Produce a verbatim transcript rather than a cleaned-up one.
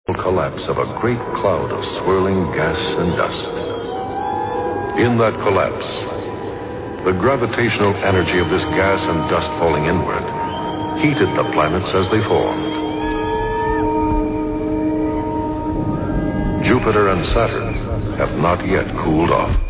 collapse of a great cloud of swirling gas and dust. In that collapse, the gravitational energy of this gas and dust falling inward heated the planets as they formed. Jupiter and Saturn have not yet cooled off.